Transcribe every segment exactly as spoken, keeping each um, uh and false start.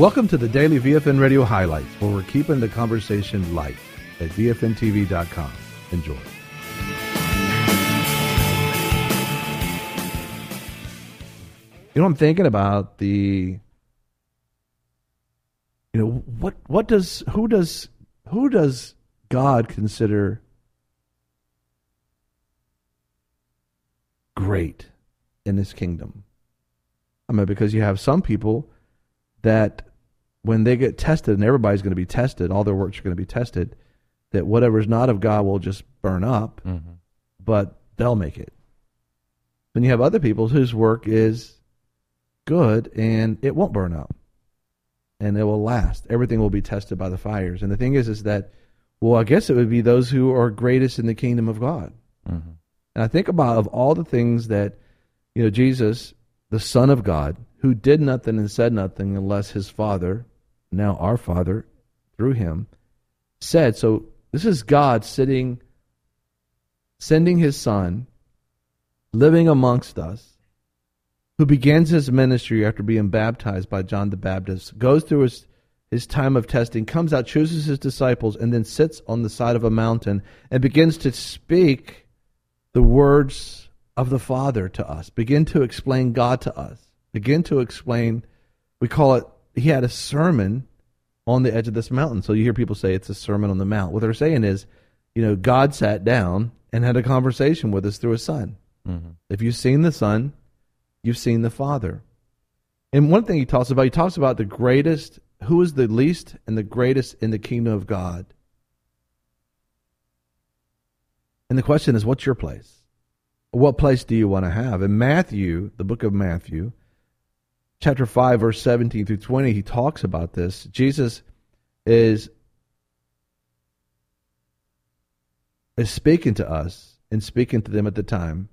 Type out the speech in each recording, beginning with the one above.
Welcome to the Daily V F N Radio Highlights, where we're keeping the conversation light at V F N T V dot com. Enjoy. You know, I'm thinking about the, you know, what what does who does who does God consider great in His kingdom? I mean, because you have some people that when they get tested, and everybody's going to be tested, all their works are going to be tested, that whatever's not of God will just burn up, mm-hmm. but they'll make it. Then you have other people whose work is good and it won't burn up, and it will last. Everything will be tested by the fires. And the thing is, is that, well, I guess it would be those who are greatest in the kingdom of God. Mm-hmm. And I think about, of all the things that, you know, Jesus, the Son of God, who did nothing and said nothing unless his Father, now our Father, through him, said. So this is God sitting, sending his Son, living amongst us, who begins his ministry after being baptized by John the Baptist, goes through his, his time of testing, comes out, chooses his disciples, and then sits on the side of a mountain and begins to speak the words of the Father to us, begin to explain God to us. Begin to explain, we call it, he had a sermon on the edge of this mountain. So you hear people say it's a sermon on the mount. What they're saying is, you know, God sat down and had a conversation with us through his Son. Mm-hmm. If you've seen the Son, you've seen the Father. And one thing he talks about, he talks about the greatest, who is the least and the greatest in the kingdom of God. And the question is, what's your place? What place do you want to have? In Matthew, the book of Matthew, chapter five, verse seventeen through twenty, he talks about this. Jesus is, is speaking to us and speaking to them at the time.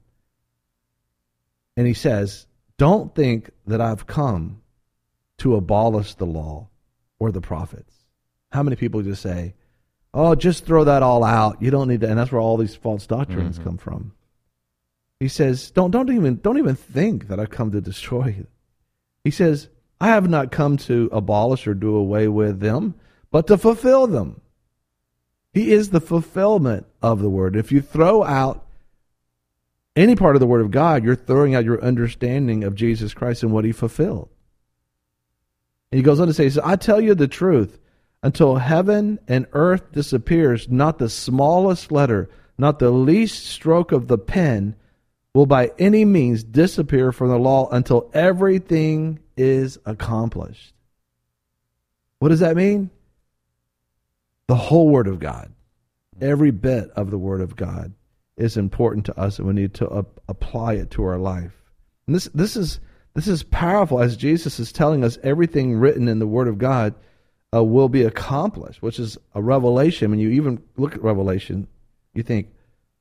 And he says, don't think that I've come to abolish the law or the prophets. How many people just say, oh, just throw that all out. You don't need to. And that's where all these false doctrines mm-hmm. come from. He says, don't, don't even, don't even think that I've come to destroy you. He says, I have not come to abolish or do away with them, but to fulfill them. He is the fulfillment of the word. If you throw out any part of the word of God, you're throwing out your understanding of Jesus Christ and what he fulfilled. And he goes on to say, he says, I tell you the truth, until heaven and earth disappears, not the smallest letter, not the least stroke of the pen will by any means disappear from the law until everything is accomplished. What does that mean? The whole Word of God. Every bit of the Word of God is important to us, and we need to uh, apply it to our life. And this this is this is powerful, as Jesus is telling us everything written in the Word of God uh, will be accomplished, which is a revelation. When you even look at Revelation, you think,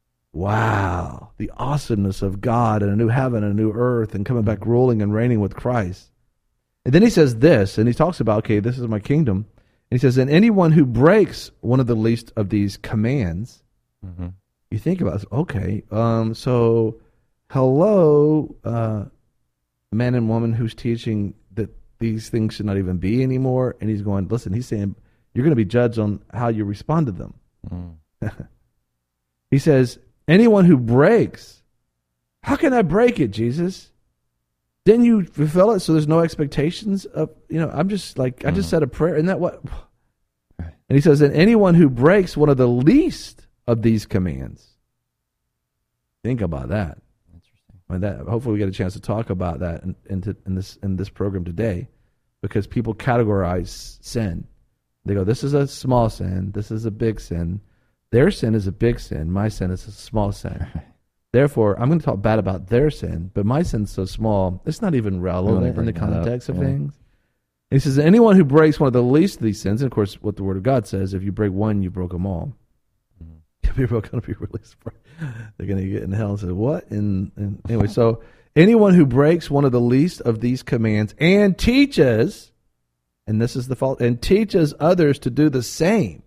wow, the awesomeness of God and a new heaven and a new earth and coming back ruling and reigning with Christ. And then he says this, and he talks about, okay, this is my kingdom. And he says, and anyone who breaks one of the least of these commands, mm-hmm. you think about, okay, um, so hello, uh, man and woman who's teaching that these things should not even be anymore. And he's going, listen, he's saying, you're going to be judged on how you respond to them. Mm. He says, anyone who breaks, how can I break it, Jesus? Didn't you fulfill it so there's no expectations of, you know, I'm just like, I just mm. said a prayer. Isn't that what? Right. And he says, and anyone who breaks one of the least of these commands. Think about that. Interesting. And that, hopefully we get a chance to talk about that in, in, to, in this in this program today, because people categorize sin. They go, this is a small sin, this is a big sin. Their sin is a big sin. My sin is a small sin. Therefore, I'm going to talk bad about their sin, but my sin's so small, it's not even relevant in the context of yeah. things. And he says, anyone who breaks one of the least of these sins, and of course, what the Word of God says, if you break one, you broke them all. Mm-hmm. People are going to be really surprised. They're going to get in hell and say, what? And, and anyway, so anyone who breaks one of the least of these commands and teaches, and this is the fault, and teaches others to do the same.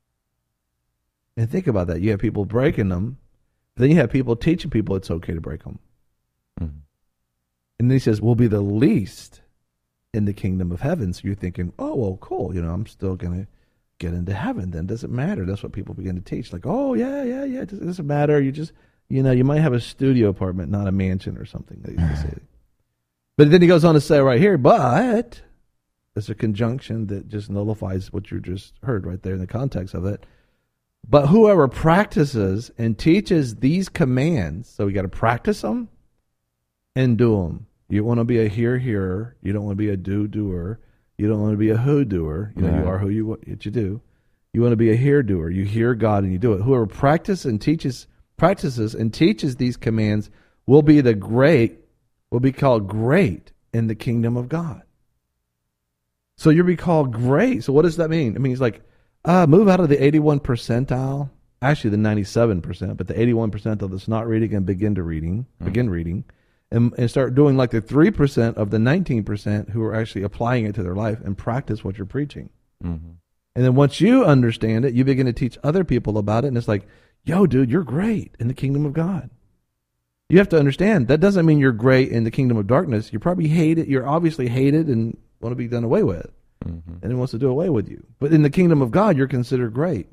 And think about that. You have people breaking them. Then you have people teaching people it's okay to break them. Mm-hmm. And then he says, will be the least in the kingdom of heaven. So you're thinking, oh, well, cool. You know, I'm still going to get into heaven. Then doesn't matter. That's what people begin to teach. Like, oh, yeah, yeah, yeah. It doesn't matter. You just, you know, you might have a studio apartment, not a mansion or something. They used to say. But then he goes on to say right here, but it's a conjunction that just nullifies what you just heard right there in the context of it. But whoever practices and teaches these commands, so we got to practice them and do them. You want to be a hear-hearer. You don't want to be a do-doer. You don't want to be a who-doer. You know, right. You are who you what you do. You want to be a hear-doer. You hear God and you do it. Whoever practices and teaches, practices and teaches these commands will be the great, will be called great in the kingdom of God. So you'll be called great. So what does that mean? I mean, he's like, uh, move out of the eighty-one percentile, actually the ninety-seven percent, but the eighty-one percent of that's not reading and begin to reading, mm-hmm. begin reading. And, and start doing like the three percent of the nineteen percent who are actually applying it to their life and practice what you're preaching. Mm-hmm. And then once you understand it, you begin to teach other people about it. And it's like, yo, dude, you're great in the kingdom of God. You have to understand, that doesn't mean you're great in the kingdom of darkness. You're probably hated. You're obviously hated and want to be done away with. Mm-hmm. And he wants to do away with you. But in the kingdom of God, you're considered great.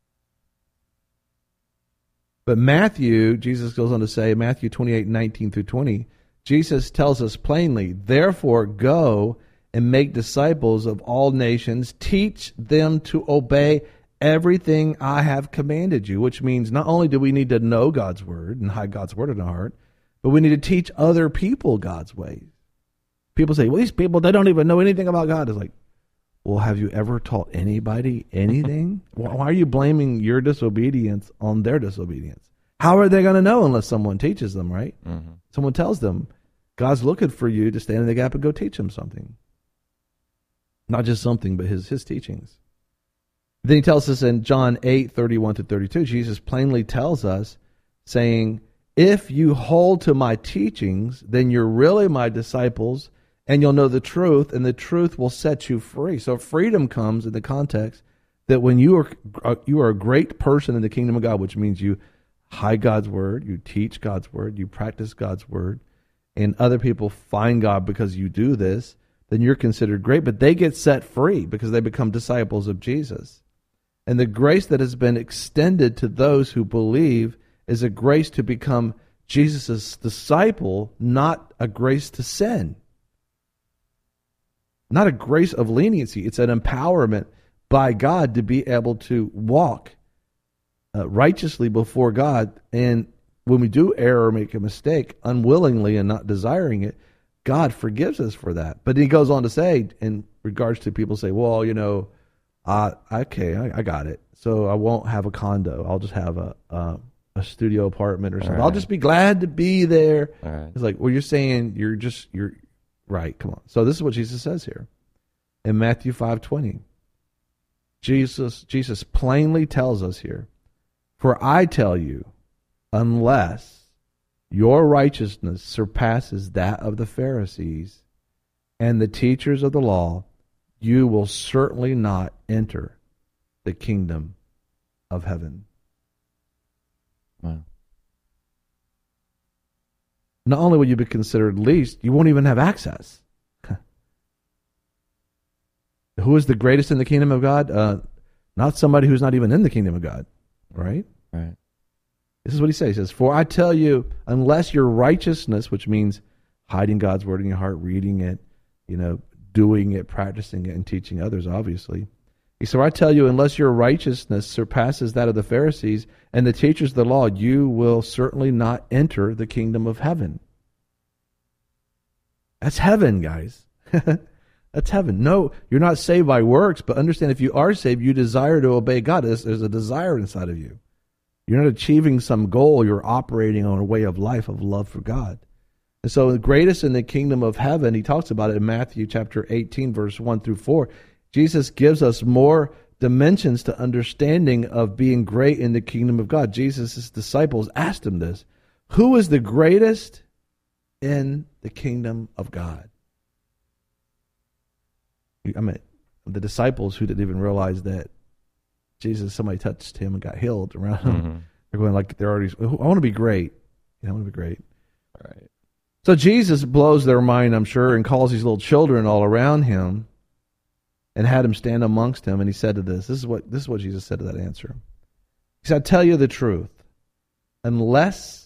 But Matthew, Jesus goes on to say, Matthew twenty-eight, nineteen through twenty, Jesus tells us plainly, therefore go and make disciples of all nations, teach them to obey everything I have commanded you, which means not only do we need to know God's word and hide God's word in our heart, but we need to teach other people God's ways. People say, well, these people, they don't even know anything about God. It's like, well, have you ever taught anybody anything? Why are you blaming your disobedience on their disobedience? How are they going to know unless someone teaches them, right? Mm-hmm. Someone tells them, God's looking for you to stand in the gap and go teach them something. Not just something, but his, his teachings. Then he tells us in John eight, thirty-one to thirty-two, Jesus plainly tells us, saying, if you hold to my teachings, then you're really my disciples, and you'll know the truth, and the truth will set you free. So freedom comes in the context that when you are you are a great person in the kingdom of God, which means you hide God's word, you teach God's word, you practice God's word, and other people find God because you do this, then you're considered great. But they get set free because they become disciples of Jesus. And the grace that has been extended to those who believe is a grace to become Jesus' disciple, not a grace to sin. Not a grace of leniency. It's an empowerment by God to be able to walk uh, righteously before God. And when we do err or make a mistake, unwillingly and not desiring it, God forgives us for that. But he goes on to say, in regards to people say, well, you know, uh, okay, I, I got it. So I won't have a condo. I'll just have a uh, a studio apartment or something. Right. I'll just be glad to be there. Right. It's like, well, you're saying you're just, you're, right, come on. So this is what Jesus says here in Matthew five twenty. Jesus Jesus plainly tells us here, for I tell you, unless your righteousness surpasses that of the Pharisees and the teachers of the law, you will certainly not enter the kingdom of heaven. Wow. Not only will you be considered least, you won't even have access. Who is the greatest in the kingdom of God? Uh, not somebody who's not even in the kingdom of God, right? Right. This is what he says. He says, for I tell you, unless your righteousness, which means hiding God's word in your heart, reading it, you know, doing it, practicing it, and teaching others, obviously. He said, I tell you, unless your righteousness surpasses that of the Pharisees and the teachers of the law, you will certainly not enter the kingdom of heaven. That's heaven, guys. That's heaven. No, you're not saved by works, but understand if you are saved, you desire to obey God. There's, there's a desire inside of you. You're not achieving some goal. You're operating on a way of life of love for God. And so the greatest in the kingdom of heaven, he talks about it in Matthew chapter eighteen, verse one through four. Jesus gives us more dimensions to understanding of being great in the kingdom of God. Jesus' disciples asked him this, who is the greatest in the kingdom of God? I mean, the disciples who didn't even realize that Jesus, somebody touched him and got healed around him. Mm-hmm. They're going like, they're already, I want to be great. Yeah, I want to be great. Right. So Jesus blows their mind, I'm sure, and calls these little children all around him and had him stand amongst him. And he said to this, this is what, this is what Jesus said to that answer. He said, I tell you the truth, unless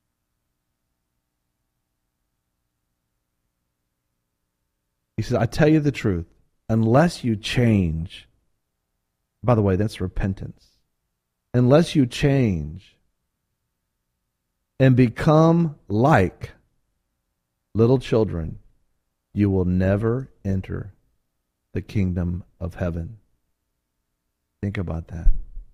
he said, I tell you the truth, unless you change, by the way, that's repentance. Unless you change and become like little children, you will never enter the kingdom of heaven. Think about that.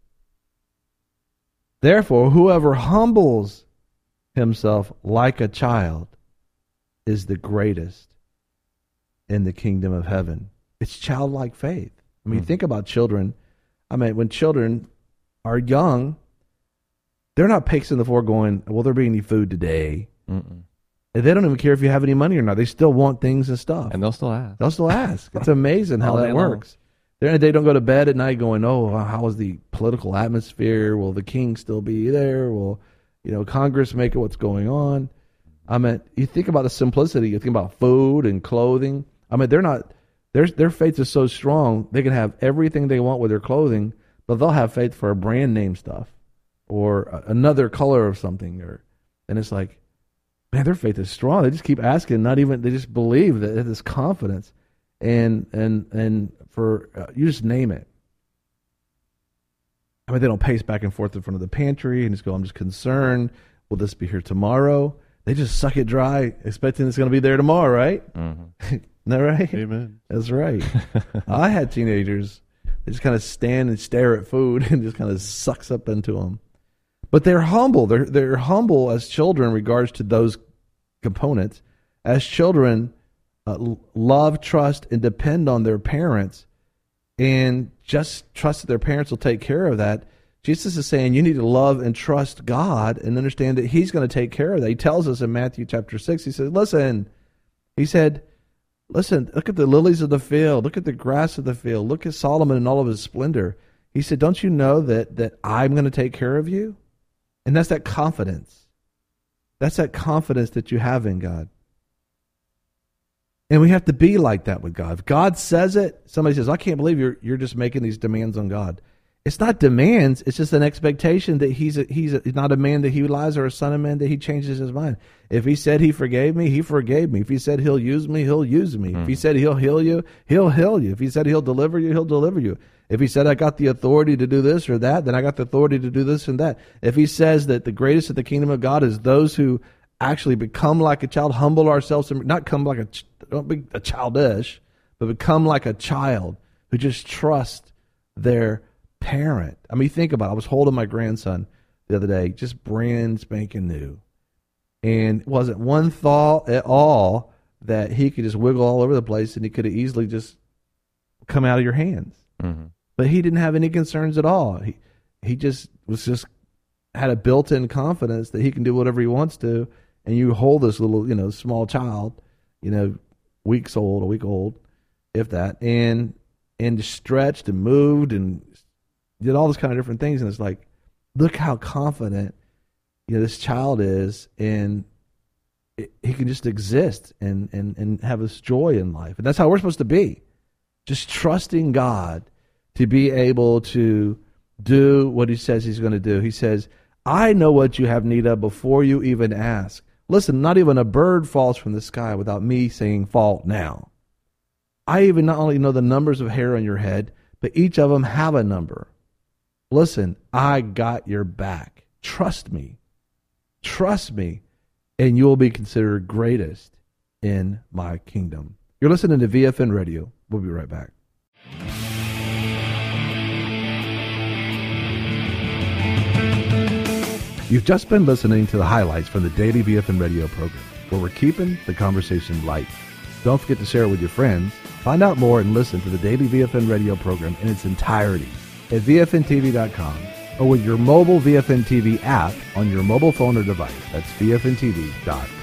Therefore, whoever humbles himself like a child is the greatest in the kingdom of heaven. It's childlike faith. I mean, mm-hmm. think about children. I mean, when children are young, they're not pacing the floor going, will there be any food today? Mm-mm. And they don't even care if you have any money or not. They still want things and stuff. And they'll still ask. They'll still ask. It's amazing how that works. They're, they don't go to bed at night going, oh, how is the political atmosphere? Will the king still be there? Will, you know, Congress make it what's going on? I mean, you think about the simplicity. You think about food and clothing. I mean, they're not, their, their faith is so strong, they can have everything they want with their clothing, but they'll have faith for a brand name stuff or another color of something. Or, and it's like, man, their faith is strong. They just keep asking, not even, they just believe that this confidence. And, and, and for, uh, you just name it. I mean, they don't pace back and forth in front of the pantry and just go, I'm just concerned. Will this be here tomorrow? They just suck it dry, expecting it's going to be there tomorrow, right? Mm-hmm. Isn't that right? Amen. That's right. I had teenagers. They just kind of stand and stare at food and just kind of sucks up into them. But they're humble. They're they're humble as children in regards to those components. As children, uh, love, trust, and depend on their parents, and just trust that their parents will take care of that. Jesus is saying you need to love and trust God and understand that He's going to take care of that. He tells us in Matthew chapter six, He says, listen, He said, listen, look at the lilies of the field. Look at the grass of the field. Look at Solomon in all of his splendor. He said, don't you know that that I'm going to take care of you? And that's that confidence. That's that confidence that you have in God. And we have to be like that with God. If God says it, somebody says, I can't believe you're you're just making these demands on God. It's not demands. It's just an expectation that he's a, he's, a, he's not a man that he lies or a son of man that he changes his mind. If he said he forgave me, he forgave me. If he said he'll use me, he'll use me. Mm. If he said he'll heal you, he'll heal you. If he said he'll deliver you, he'll deliver you. If he said I got the authority to do this or that, then I got the authority to do this and that. If he says that the greatest of the kingdom of God is those who actually become like a child, humble ourselves, and not come like a, don't be a childish, but become like a child who just trust their parent. I mean, think about it. I was holding my grandson the other day, just brand spanking new. And it wasn't one thought at all that he could just wiggle all over the place and he could have easily just come out of your hands. Mm-hmm. But he didn't have any concerns at all. He he just was just had a built-in confidence that he can do whatever he wants to. And you hold this little, you know, small child, you know, weeks old, a week old, if that, and and just stretched and moved and did all those kind of different things. And it's like, look how confident, you know, this child is, and it, he can just exist and, and, and have this joy in life. And that's how we're supposed to be. Just trusting God to be able to do what He says He's going to do. He says, I know what you have need of before you even ask. Listen, not even a bird falls from the sky without me saying fall now. I even not only know the numbers of hair on your head, but each of them have a number. Listen, I got your back. Trust me. Trust me, and you will be considered greatest in my kingdom. You're listening to V F N Radio. We'll be right back. You've just been listening to the highlights from the daily V F N Radio program, where we're keeping the conversation light. Don't forget to share it with your friends. Find out more and listen to the daily V F N Radio program in its entirety at V F N T V dot com or with your mobile V F N T V app on your mobile phone or device. That's V F N T V dot com.